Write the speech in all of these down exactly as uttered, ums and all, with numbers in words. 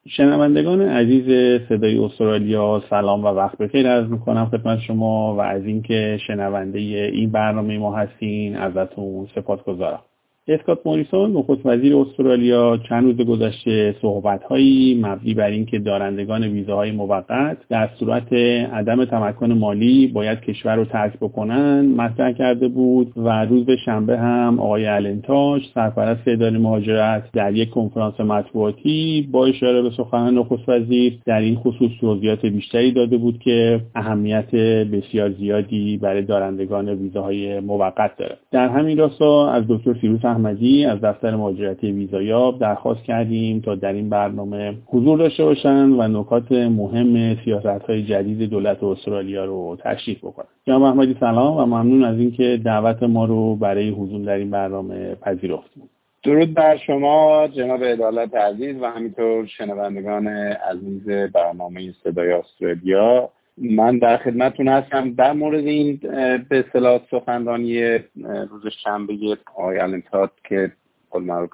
شنوندگان عزیز صدای استرالیا، سلام و وقت بخیر عرض میکنم خدمت شما و از اینکه شنونده این برنامه ما هستین ازتون سپاسگزارم. اسکات موریسون نخست وزیر استرالیا چند روز گذشته صحبت‌هایی مبنی بر اینکه دارندگان ویزاهای موقت در صورت عدم تمکن مالی باید کشور رو ترک بکنن مطرح کرده بود و روز شنبه هم آقای آلن تاج سرپرست اداره مهاجرت در یک کنفرانس مطبوعاتی با اشاره به سخنان نخست وزیر در این خصوص توضیحات بیشتری داده بود که اهمیت بسیار زیادی برای دارندگان ویزاهای موقت داره. در همین راستا از دکتر فیروز احمدی از دفتر مهاجرتی ویزایاب درخواست کردیم تا در این برنامه حضور داشته باشند و نکات مهم سیاست‌های جدید دولت استرالیا رو تشریح بکنند. جناب احمدی سلام و ممنون از اینکه دعوت ما رو برای حضور در این برنامه پذیرفتید. درود بر شما جناب عدالت عزیز و همینطور شنوندگان عزیز برنامه صدای استرالیا. من در خدمتتون هستم در مورد این به اصطلاح سخنرانی روز شنبه آقای آلن تاج که معروف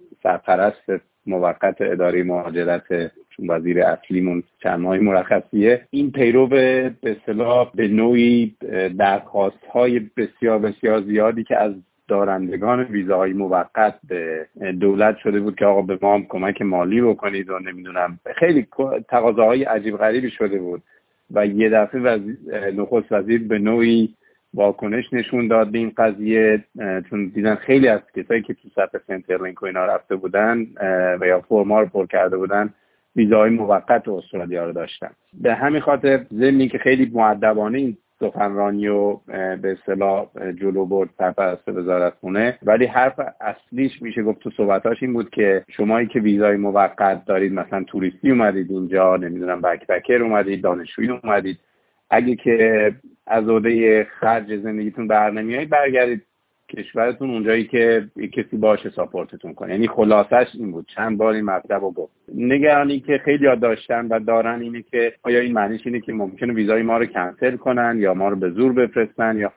سرپرست موقت اداره مهاجرت چون وزیر اصلیمون چند ماهی مرخصیه، این پیرو به اصطلاح به نوعی درخواست‌های بسیار بسیار زیادی که از دارندگان ویزاهای موقت به دولت شده بود که آقا به ما هم کمک مالی بکنید و نمیدونم خیلی تقاضاهای عجیب غریبی شده بود و یه دفعه وزیر، نخست وزیر به نوعی واکنش نشون داد به این قضیه، چون دیدن خیلی از کسایی که تو سطح سنترلینک و اینا رفته بودن و یا فرما رو پر کرده بودن ویزاهای موقت استرالیا رو داشتن. به همین خاطر ضمن که خیلی مؤدبانه این سخنرانی و به اصطلاح جلو برد سرپرست وزارتخونه، ولی حرف اصلیش میشه گفت تو صحبتاش این بود که شمایی که ویزای موقت دارید، مثلا توریستی اومدید اینجا، نمیدونم بکپکر اومدید، دانشجویی اومدید، اگه که از عهده خرج زندگیتون بر نمیایید برگردید کشورتون اونجایی که کسی باشه ساپورتتون کنه. یعنی خلاصش این بود. چند بار این مطلب رو گفت. نگرانی که خیلی ها داشتن و دارن اینه که آیا این معنیش اینه که ممکنه ویزای ما رو کنسل کنن یا ما رو به زور بفرستن یا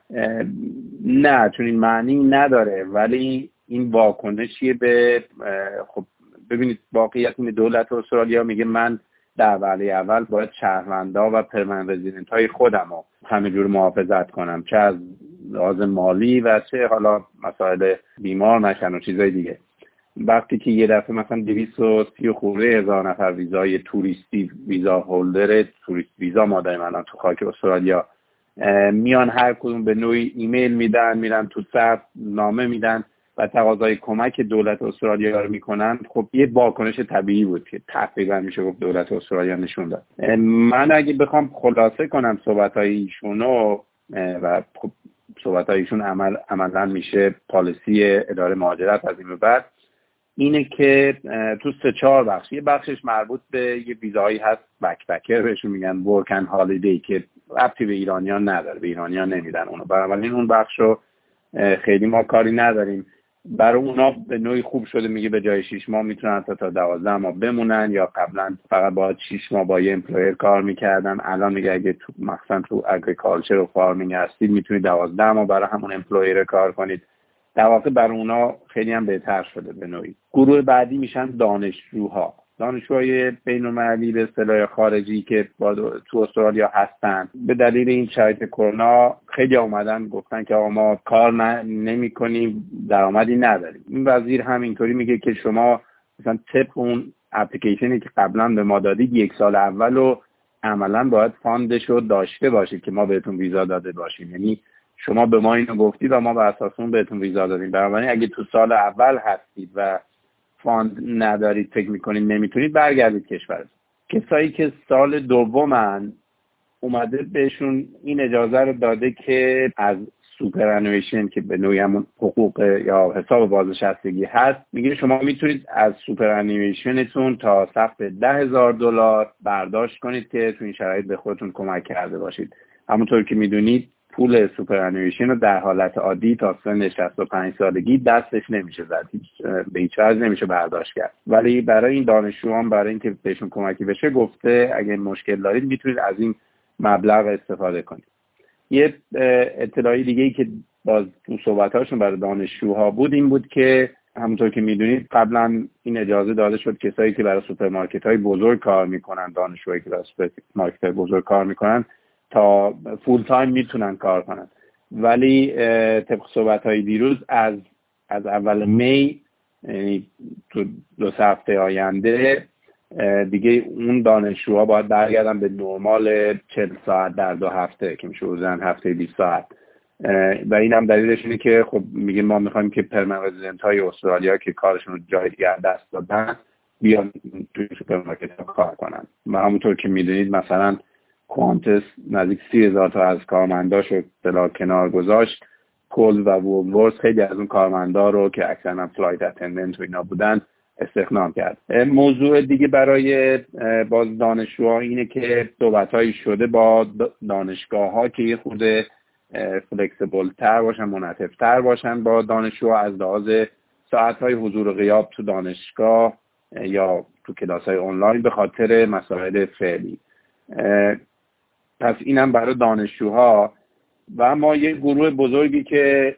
نه، چون این معنی نداره. ولی این واکنشیه به خب ببینید واقعیت این دولت استرالیا میگه من در وهله اول باید شهروندا و پرمننت رزیدنت های خودم رو همه جور محافظت کنم، چه از لحاظ مالی و چه حالا مسائل بیمار نشن و چیزای دیگه. وقتی که یه دفعه مثلا دویست و سی خورده هزار نفر ویزای توریستی، ویزا هولدر توریست ویزا ما داریم الان تو خاک استرالیا، میان هر کدوم به نوعی ایمیل میدن، میرن تو صف نامه میدن و تقاضای کمک دولت استرالیا رو میکنن، خب یه واکنش طبیعی بود که تقریبا میشه گفت دولت استرالیا نشون داد. من اگه بخوام خلاصه کنم صحبت‌های ایشونو و خب صحبت‌های ایشون عمل عملاً میشه پالیسی اداره مهاجرت از این به بعد، اینه که تو سه چهار بخش، یه بخشش مربوط به یه ویزایی هست بکپکر بهشون میگن ورک اند هالیدی که ربطی به ایرانیان نداره، به ایرانیان نمیدن اونو، بنابراین اون بخشو خیلی ما کاری نداریم. برای اونا به نوعی خوب شده، میگه به جای شش ماه میتونن تا تا دوازده ماه بمونن، یا قبلا فقط باید شش ماه با یه امپلویر کار میکردن، الان میگه اگه تو مثلا تو اگریکالچر و فارمینگ هستید میتونید دوازده ماه برای همون امپلویر کار کنید. در واقع برای اونا خیلی هم بهتر شده به نوعی. گروه بعدی میشن دانشجوها، دانشجوهای بین‌المللی به اصطلاح خارجی که تو استرالیا هستن. به دلیل این شرایط کرونا خیلی اومدن گفتن که آقا ما کار نمی کنیم، درآمدی نداریم. این وزیر همینطوری میگه که شما مثلا طبق اون اپلیکیشنی که قبلا به ما دادید یک سال اولو عملا باید فاندشو داشته باشید که ما بهتون ویزا داده باشیم. یعنی شما به ما اینو گفتید و ما بر اساس اون بهتون ویزا دادیم. بنابراین اگه تو سال اول هستید و فاند ندارید، فکر میکنید نمیتونید، برگردید کشورتون. کسایی که سال دومن اومده بهشون این اجازه رو داده که از سوپرانویشن که به نوعی همون حقوق یا حساب بازنشستگی هست، میگه شما میتونید از سوپرانویشنتون تا سقف ده هزار دلار برداشت کنید که تو این شرایط به خودتون کمک کرده باشید. همونطور که میدونید پول سوپرانویشن رو در حالت عادی تا سن شصت و پنج سالگی دستش نمیشه زد، به هیچ وجه نمیشه برداشت کرد. ولی برای این دانشجویان، برای اینکه بهشون کمکی بشه، گفته اگه مشکل دارید میتونید از این مبلغ استفاده کنید. یه اطلاعی دیگه ای که باز تو صحبتاشون برای دانشجوها بود این بود که همونطور که میدونید قبلا این اجازه داده شد کسایی که برای سوپرمارکت های بزرگ کار میکنن، دانشجوهایی که برای سوپرمارکت های بزرگ کار میکنن تا فول تایم میتونن کار کنن. ولی طبق صحبت های دیروز از از اول می، یعنی تو دو سه هفته آینده دیگه اون دانشجوها باید برگردن به نرمال چهل ساعت در دو هفته که میشه حدوداً هفته بیست ساعت. و این هم دلیلش اینه که خب میگه ما میخوایم که پرمننت رزیدنت های استرالیا که کارشون رو جای دیگه دست دادن بیان توی سوپرمارکت ها کار کنن. و همونطور که میدونید مثلا کوانتس نزدیک سی هزار تا از کارمنداش رو اصطلاح کنار گذاشت. کول و وولورز خیلی از اون کارمندا رو که اکثرا فلایت اتندنت و اینا بودن استخدام کرد. موضوع دیگه برای باز دانشجوها اینه که صحبت‌هایی شده با دانشگاه‌ها که یه خورده فلکسیبل تر باشن، منعطف تر باشن با دانشجوها از لحاظ ساعت‌های حضور و غیاب تو دانشگاه یا تو کلاس‌های آنلاین به خاطر مسائل فعلی. پس اینم برای دانشجوها. و ما یه گروه بزرگی که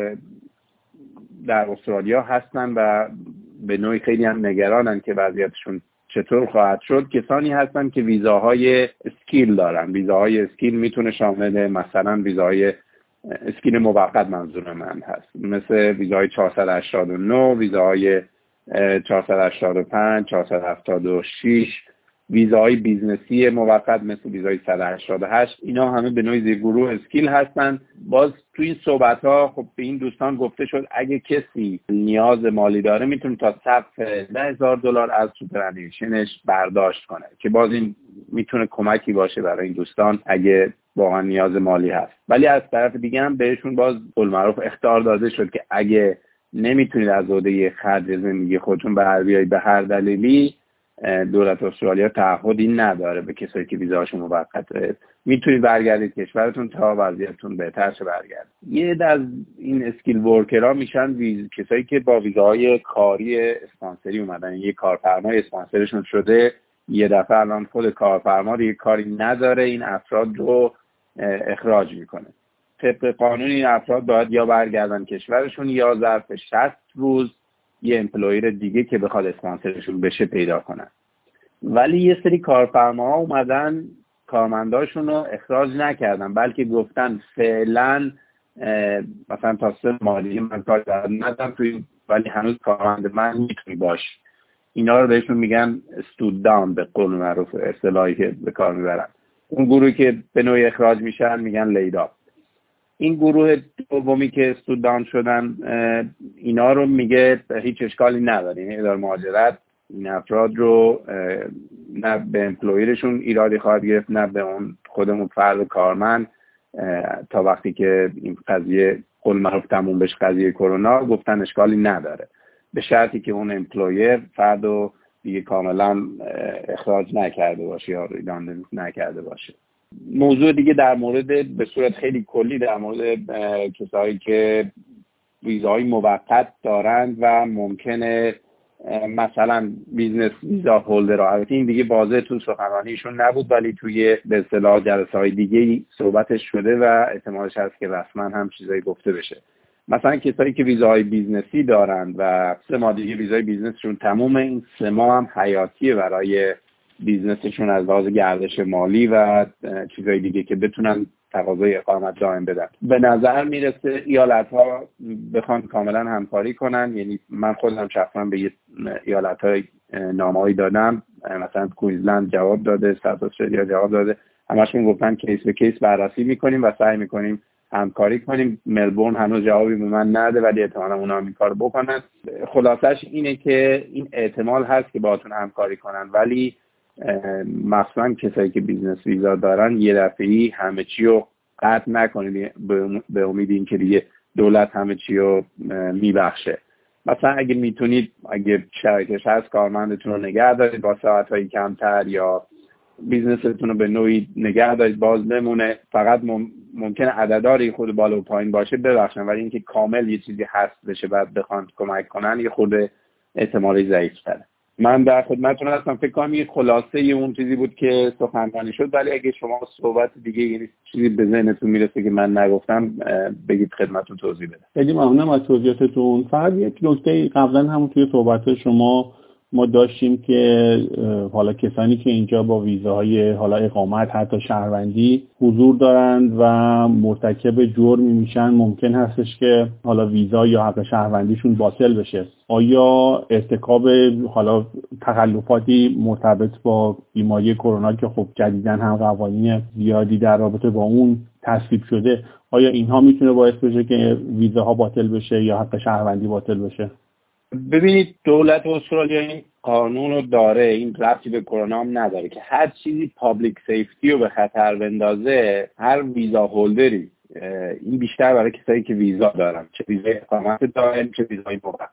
در استرالیا هستن و به نوعی خیلی هم نگرانن که وضعیتشون چطور خواهد شد، کسانی هستن که ویزاهای اسکیل دارن. ویزاهای اسکیل میتونه شامل مثلا ویزاهای اسکیل موقت منظور من هست، مثل ویزاهای چهارصد و هشتاد و نه، ویزاهای چهارصد و هشتاد و پنج، چهارصد و هفتاد و شش، ویزاهای بیزنسی موقت مثل ویزای صد و هشتاد و هشت. اینا همه به نوعی زیر گروه اسکیل هستن. باز تو این صحبت ها خب به این دوستان گفته شد اگه کسی نیاز مالی داره میتونه تا سقف ده هزار دلار از سوپرانیشنش برداشت کنه، که باز این میتونه کمکی باشه برای این دوستان اگه واقعا نیاز مالی هست. ولی از طرف دیگه هم بهشون باز بالمعروف اخطار داده شد که اگه نمیتونید از عهده خرج زندگی خودتون بر بیایید به هر دلیلی، دولت استرالیا تعهدی نداره به کسایی که ویزاشون موقته، میتونید برگردید کشورتون تا وضعیتتون بهتر شه برگردید. یه از این اسکیل ورکرها میشن ویز... کسایی که با ویزاهای کاری اسپانسری اومدن، یه کارفرمای اسپانسرشون شده، یه دفعه الان خود کارفرما دیگه کاری نداره، این افراد رو اخراج میکنه. طبق قانون این افراد باید یا برگردن کشورشون یا ظرف شصت روز یه امپلویر دیگه که بخواد اسپانسرشون بشه پیدا کنن. ولی یه سری کارفرماها اومدن کارمنداشون رو اخراج نکردن، بلکه گفتن فعلا مثلا تا سه مالی من کار ندارم توی، ولی هنوز کارمند من میتونی باش. اینا رو بهشون میگن استود داون به قول معروف اصطلاحی که به کار میبرن. اون گروهی که به نوعی اخراج میشن میگن لید اپ. این گروه دومی که استود داون شدن اینا رو میگه هیچ اشکالی نداره، یعنی اداره مهاجرت این افراد رو نه به امپلویرشون ایرادی خواهد گرفت نه به اون خودمون فرد کارمند تا وقتی که این قضیه قول معروف تموم بشه، قضیه کرونا، گفتن اشکالی نداره به شرطی که اون امپلویر فرد رو دیگه کاملا اخراج نکرده باشه یا ریداندنت نکرده باشه. موضوع دیگه در مورد به صورت خیلی کلی در مورد کسایی که ویزاهای موقت دارند و ممکنه مثلا بیزنس ویزا هولدر، البته این دیگه واضح تو سخنرانیشون نبود ولی توی به اصطلاح جلسه‌های دیگه صحبتش شده و احتمالش هست که رسما هم چیزایی گفته بشه. مثلا کسایی که ویزاهای بیزنسی دارند و سه ماه دیگه ویزای بیزنسشون تمومه، این سه ماه هم حیاتیه برای بیزنسشون از لحاظ گردش مالی و چیزای دیگه که بتونن تقاضای اقامت دائم بدن. به نظر میرسه ایالت‌ها بخوان کاملا همکاری کنن، یعنی من خودم شخصا به یه ایالت‌های نامه‌ای دادم، مثلا کوینزلند جواب داده، ساوت استرالیا جواب داده، همشون گفتن کیس به کیس بررسی میکنیم و سعی میکنیم همکاری کنیم. ملبورن هنوز جوابی به من نده ولی احتمالاً اونا هم این کارو بکنن. خلاصش اینه که این احتمال هست که باهاتون همکاری کنن، ولی مثلا کسایی که بیزنس ویزا دارن یه دفعه‌ای همه چی رو قطع نکنید به امید اینکه دیگه دولت همه چی رو میبخشه. مثلا اگه میتونید، اگه شرکتش هست، کارمندتون رو نگه دارید با ساعت‌های کمتر یا بیزنستون رو به نوعی نگه دارید باز بمونه. فقط مم... ممکنه عدداری خود بالا و پایین باشه ببخشن، ولی اینکه کامل یه چیزی هست بشه بعد بخوان کمک کنن یه خورده احتمالی ضعیف‌تره. من در خدمتتون هستم. فکر کنم یه خلاصه ی اون چیزی بود که سخنرانی شد، ولی اگه شما صحبت دیگه یعنی چیزی به ذهنتون میرسه که من نگفتم بگید خدمتتون توضیح بدم. خیلی ممنونم از توضیحاتتون. فقط یک نکته قبلا همون توی صحبت شما ما داشتیم که حالا کسانی که اینجا با ویزاهای حالا اقامت حتی شهروندی حضور دارند و مرتکب جرمی میشن، ممکن هستش که حالا ویزا یا حق شهروندیشون باطل بشه. آیا ارتکاب حالا تخلفاتی مرتبط با بیماری کرونا که خب جدیداً هم قوانین زیادی در رابطه با اون تصویب شده، آیا اینها میتونه باعث بشه که ویزاها باطل بشه یا حق شهروندی باطل بشه؟ ببینید دولت استرالیا این قانون رو داره، این ربطی به کرونا هم نداره که هر چیزی پابلیک سیفتی رو به خطر بندازه هر ویزا هولدری، این بیشتر برای کسایی که ویزا دارن، چه ویزای اقامت دائم چه ویزای موقت،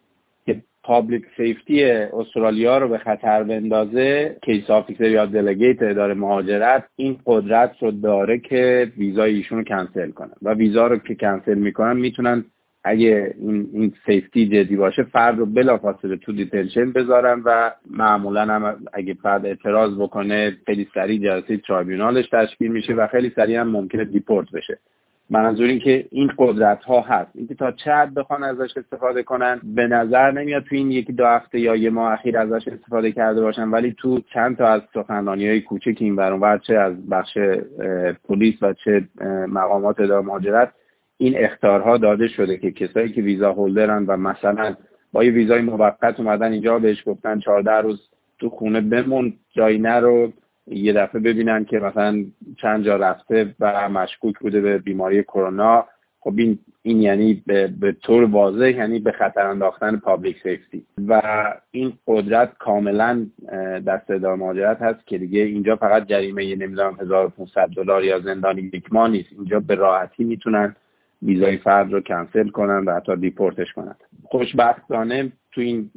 که پابلیک سیفتی استرالیا رو به خطر بندازه، کیس آفیسر یا دلگیت اداره مهاجرت این قدرت رو داره که ویزای ایشون رو کنسل کنن و ویزا رو که کنسل میکنن میتونن اگه این این سیفتی جدی باشه فرد رو بلافاصله تو دیتنشن بذارن و معمولا هم اگه فرد اعتراض بکنه خیلی سریع جلسه ترایبیونالش تشکیل میشه و خیلی سریع هم ممکنه دیپورت بشه. منظور این که این قدرت ها هست، اینکه تا چه حد بخوان ازش استفاده کنن به نظر نمیاد تو این یکی دو هفته یا یه ماه اخیر ازش استفاده کرده باشن، ولی تو چند تا از سخنرانی‌های کوچک این برون ور چه از بخش پلیس و چه مقامات اداره مهاجرت این اخطارها داده شده که کسایی که ویزا هولدرن و مثلا با یه ویزای موقت اومدن اینجا بهش گفتن چهارده روز تو خونه بمون جایی نرو، یه دفعه ببینن که مثلا چند جا رفته و مشکوک بوده به بیماری کرونا، خب این این یعنی به, به طور واضح یعنی به خطر انداختن پابلیک سیفتی و این قدرت کاملا دست اداره مهاجرت هست که دیگه اینجا فقط جریمه یه نمیدونم هزار و پانصد دلار یا زندان یک ماه نیست، اینجا به راحتی میتونن ویزای فرد رو کنسل کنن و حتی دیپورتش کنن. خوشبختانه تو این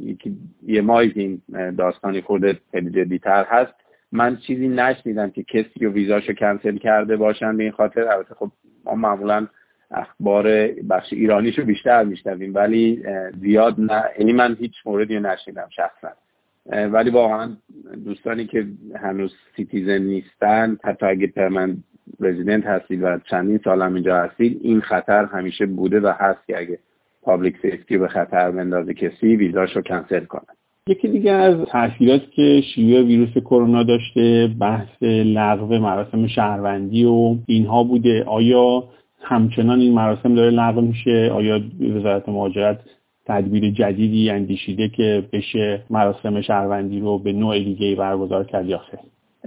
یه ماهی که این داستانی خورده خیلی جدی‌تر هست من چیزی نشنیدم که کسی رو ویزاشو کنسل کرده باشن به این خاطر. البته خب ما معمولا اخبار بخش ایرانیشو بیشتر میشنویم ولی زیاد نه، یعنی من هیچ موردی نشنیدم شخصا، ولی واقعا دوستانی که هنوز سیتیزن نیستن حتی اگه پرمننت رزیدنت هستید و چندین سال هم اینجا هستید این خطر همیشه بوده و هست که اگه پابلیک سیفتی به خطر بندازه کسی ویزاشو کنسل کنه. یکی دیگه از تأثیراتی که شیوع ویروس کرونا داشته بحث لغو مراسم شهروندی و اینها بوده. آیا همچنان این مراسم داره لغو میشه؟ آیا وزارت مهاجرت تدبیر جدیدی اندیشیده که بشه مراسم شهروندی رو به نوع دیگه‌ای برگزار کرد یا خیر؟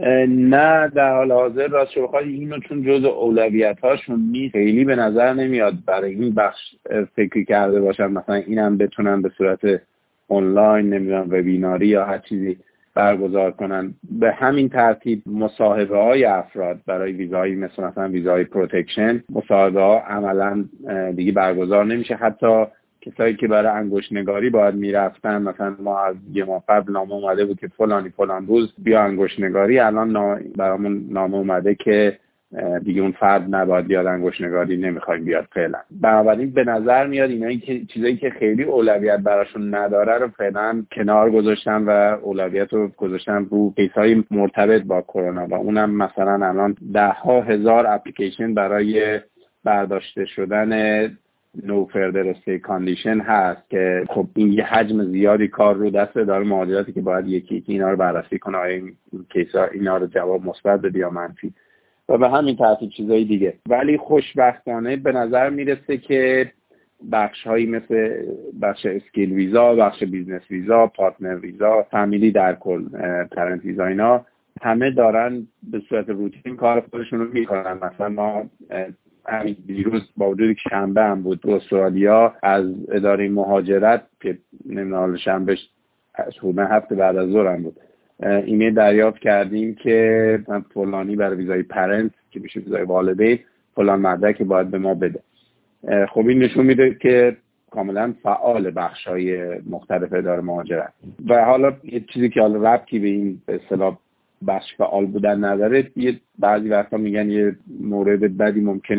نه در حال حاضر راستش بخواد اینو چون جزء اولویت‌هاشون نیست خیلی به نظر نمیاد برای این بخش فکر کرده باشن مثلا اینم بتونن به صورت آنلاین نمیدونم وبیناری یا هر چیزی برگزار کنن. به همین ترتیب مصاحبه های افراد برای ویزایی مثل مثلا ویزای پروتکشن مصاحبه ها عملا دیگه برگزار نمیشه. حتی کسایی که برای انگشت نگاری باید میرفتن، مثلا ما از یه ماه قبل نامه اومده بود که فلانی فلان روز بیا انگشت نگاری، الان برامون نامه اومده که دیگه اون فرد نباید بیاد انگشت نگاری، نمیخوایم بیاد فعلا. بنابراین به نظر میاد اینایی که چیزایی که خیلی اولویت براشون نداره رو فعلا کنار گذاشتن و اولویت رو گذاشتن رو کیس‌های مرتبط با کرونا و اونم مثلا الان ده ها هزار اپلیکیشن برای برداشته شدن نو فردر استی کاندیشن هست که خب این یه حجم زیادی کار رو دست اداره مهاجرتی که باید یکی یکی اینا رو بررسی کنه، آیا این کیس‌ها اینا رو جواب مثبت بده یا منفی و به همین ترتیب چیزای دیگه. ولی خوشبختانه به نظر میرسه که بخش هایی مثل بخش اسکیل ویزا، بخش بیزنس ویزا، پارتنر ویزا، فامیلی در کل، پرنت ویزا، اینا همه دارن به صورت روتین کار خودشون رو میکنن. مثلا ما همین دیروز با وجودی که شنبه هم بود تو استرالیا از اداره مهاجرت که نمیدونم شنبه حدودا هفته بعد از ظهر هم بود ایمیل دریافت کردیم که فلانی برای ویزای پرنت که میشه ویزای والدین فلان مدرک باید به ما بده. خب این نشون میده که کاملا فعال بخشای مختلف اداره مهاجرت. و حالا یه چیزی که حالا ربطی به این به اصطلاح بخش فعال بودن نداره، یه بعضی وقتا میگن یه مورد بدی ممکنه یک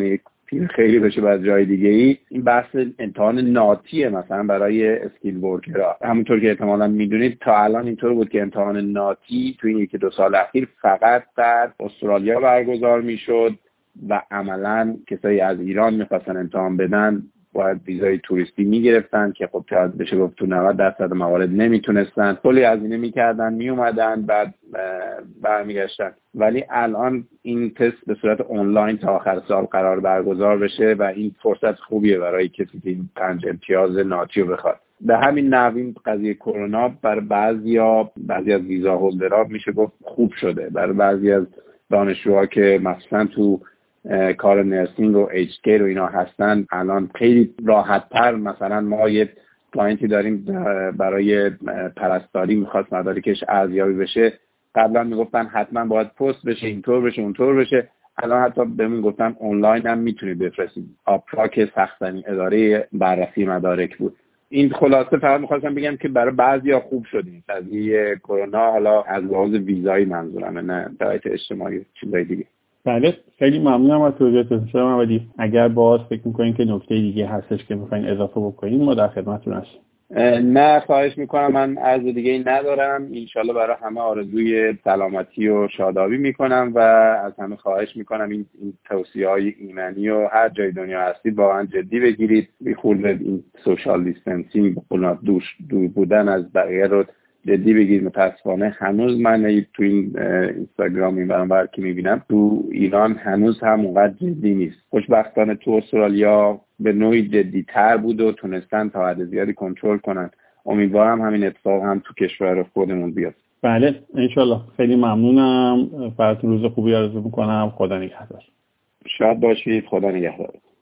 پیر خیلی بشه بعد جای دیگه ای، این بحث امتحان ناتیه مثلا برای اسکیل ورکرها. همونطور که احتمالاً میدونید تا الان اینطور بود که امتحان ناتی تو این یکی دو سال اخیر فقط در استرالیا برگزار میشد و عملاً کسایی از ایران میخواستن امتحان بدن باید ویزای توریستی میگرفتن که خب شاید بشه گفت تو نود درصد موارد نمیتونستن، کلی هزینه میکردن میومدن بعد برمیگشتن. ولی الان این تست به صورت آنلاین تا آخر سال قرار برگزار بشه و این فرصت خوبیه برای کسی که این پنج امتیاز ناتی رو بخواد. به همین نحو این قضیه کرونا برای بعضیا بعضی از ویزا هولدرها میشه گفت خوب شده. برای بعضی از دانشجوها که مثلا تو کار نرسینگ و ایچ کی رو اینا هستن الان خیلی راحت تر. مثلا ما یه کلاینتی داریم برای پرستاری میخواست مدارکش ارزیابی بشه، قبلا میگفتن حتما باید پست بشه، اینطور بشه اونطور بشه، الان حتی بهمون گفتن آنلاین هم میتونید بفرستید. آپرا که سخت‌ترین اداره بررسی مدارک بود. این خلاصه فقط میخواستم بگم که برای بعضیا خوب شد این قضیه کرونا، حالا از لحاظ ویزایی منظورمه نه شرایط اجتماعی چیزای دیگه. بله خیلی ممنونم از توضیحاتتون شما محمدی. اگر باز فکر می‌کنین که نکته دیگه هستش که می‌خواین اضافه بکنین ما در خدمتتون هستیم. نه خواهش میکنم، من عرض دیگه ای ندارم. انشالله برای همه آرزوی سلامتی و شادابی میکنم و از همه خواهش میکنم این, این توصیه های ایمنی و هر جای دنیا هستید واقعا جدی بگیرید. بیخورد این سوشال دیستنسینگ دور دور بودن از بقیه رو جدی بگید. متاسفانه هنوز من تو این اینستاگرام این برام که میبینم تو ایران هنوز هم اونقدر جدی نیست. خوشبختانه تو استرالیا به نوعی جدی تر بود و تونستن تا حد زیادی کنترل کنن. امیدوارم همین اتفاق هم تو کشور خودمون بیاد. بله انشالله. خیلی ممنونم. براتون روز خوبی آرزو میکنم. خدا نگهدار. شاد باشید. خدا نگهدار.